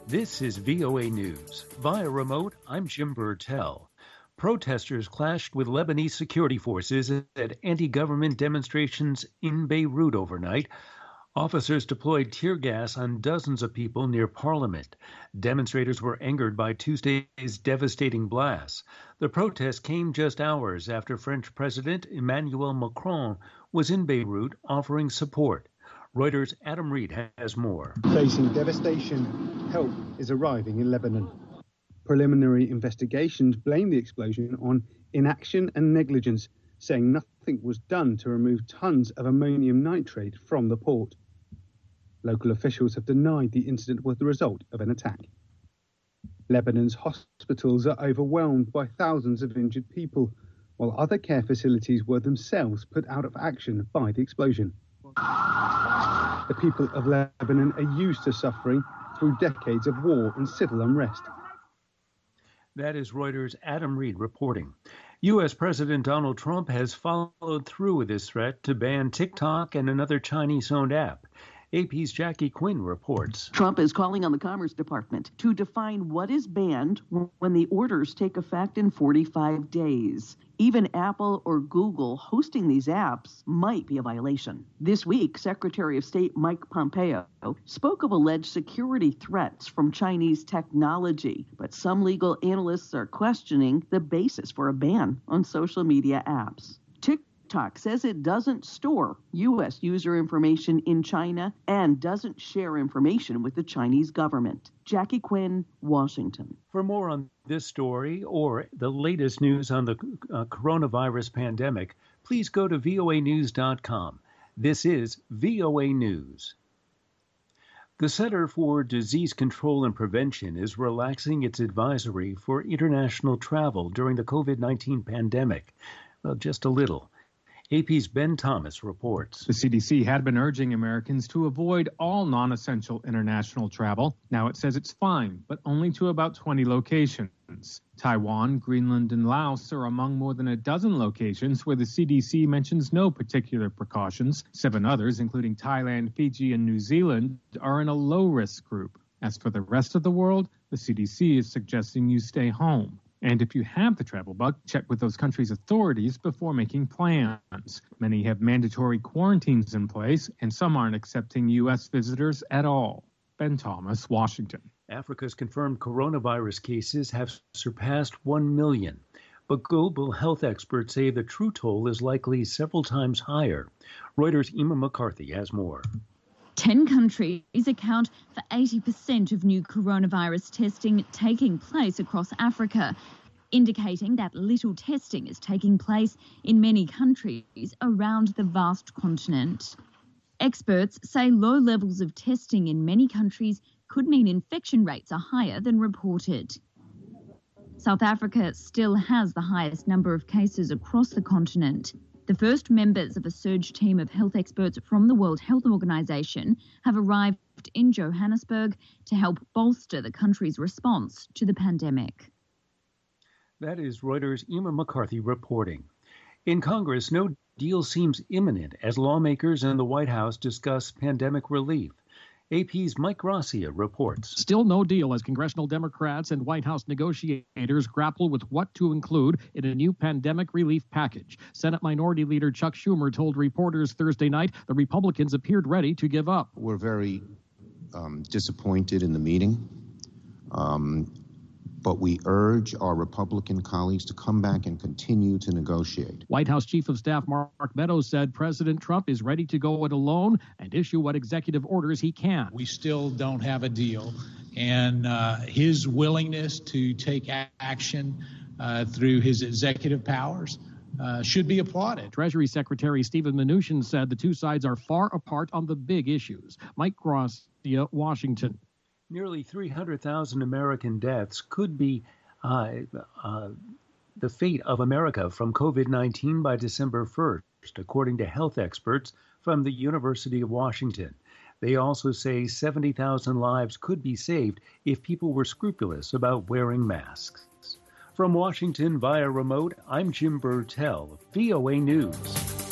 This is VOA News. Via remote, I'm Jim Burtell. Protesters clashed with Lebanese security forces at anti-government demonstrations in Beirut overnight. Officers deployed tear gas on dozens of people near Parliament. Demonstrators were angered by Tuesday's devastating blasts. The protest came just hours after French President Emmanuel Macron was in Beirut offering support. Reuters' Adam Reed has more. Facing devastation, help is arriving in Lebanon. Preliminary investigations blame the explosion on inaction and negligence, saying nothing was done to remove tons of ammonium nitrate from the port. Local officials have denied the incident was the result of an attack. Lebanon's hospitals are overwhelmed by thousands of injured people, while other care facilities were themselves put out of action by the explosion. The people of Lebanon are used to suffering through decades of war and civil unrest. That is Reuters' Adam Reed reporting. U.S. President Donald Trump has followed through with his threat to ban TikTok and another Chinese-owned app. AP's Jackie Quinn reports. Trump is calling on the Commerce Department to define what is banned when the orders take effect in 45 days. Even Apple or Google hosting these apps might be a violation. This week, Secretary of State Mike Pompeo spoke of alleged security threats from Chinese technology, but some legal analysts are questioning the basis for a ban on social media apps. TikTok says it doesn't store U.S. user information in China and doesn't share information with the Chinese government. Jackie Quinn, Washington. For more on this story or the latest news on the coronavirus pandemic, please go to voanews.com. This is VOA News. The Center for Disease Control and Prevention is relaxing its advisory for international travel during the COVID-19 pandemic. Well, just a little. AP's Ben Thomas reports. The CDC had been urging Americans to avoid all non-essential international travel. Now it says it's fine, but only to about 20 locations. Taiwan, Greenland, and Laos are among more than a dozen locations where the CDC mentions no particular precautions. 7 others, including Thailand, Fiji, and New Zealand, are in a low-risk group. As for the rest of the world, the CDC is suggesting you stay home. And if you have the travel bug, check with those countries' authorities before making plans. Many have mandatory quarantines in place, and some aren't accepting U.S. visitors at all. Ben Thomas, Washington. Africa's confirmed coronavirus cases have surpassed 1 million. But global health experts say the true toll is likely several times higher. Reuters' Emma McCarthy has more. 10 countries account for 80% of new coronavirus testing taking place across Africa, indicating that little testing is taking place in many countries around the vast continent. Experts say low levels of testing in many countries could mean infection rates are higher than reported. South Africa still has the highest number of cases across the continent. The first members of a surge team of health experts from the World Health Organization have arrived in Johannesburg to help bolster the country's response to the pandemic. That is Reuters' Emma McCarthy reporting. In Congress, no deal seems imminent as lawmakers and the White House discuss pandemic relief. AP's Mike Gracia reports. Still no deal as congressional Democrats and White House negotiators grapple with what to include in a new pandemic relief package. Senate Minority Leader Chuck Schumer told reporters Thursday night the Republicans appeared ready to give up. We're very disappointed in the meeting, but we urge our Republican colleagues to come back and continue to negotiate. White House Chief of Staff Mark Meadows said President Trump is ready to go it alone and issue what executive orders he can. We still don't have a deal, and his willingness to take action through his executive powers should be applauded. Treasury Secretary Steven Mnuchin said the two sides are far apart on the big issues. Mike Gracia, Washington. Nearly 300,000 American deaths could be the fate of America from COVID-19 by December 1st, according to health experts from the University of Washington. They also say 70,000 lives could be saved if people were scrupulous about wearing masks. From Washington via remote, I'm Jim Burtell, VOA News.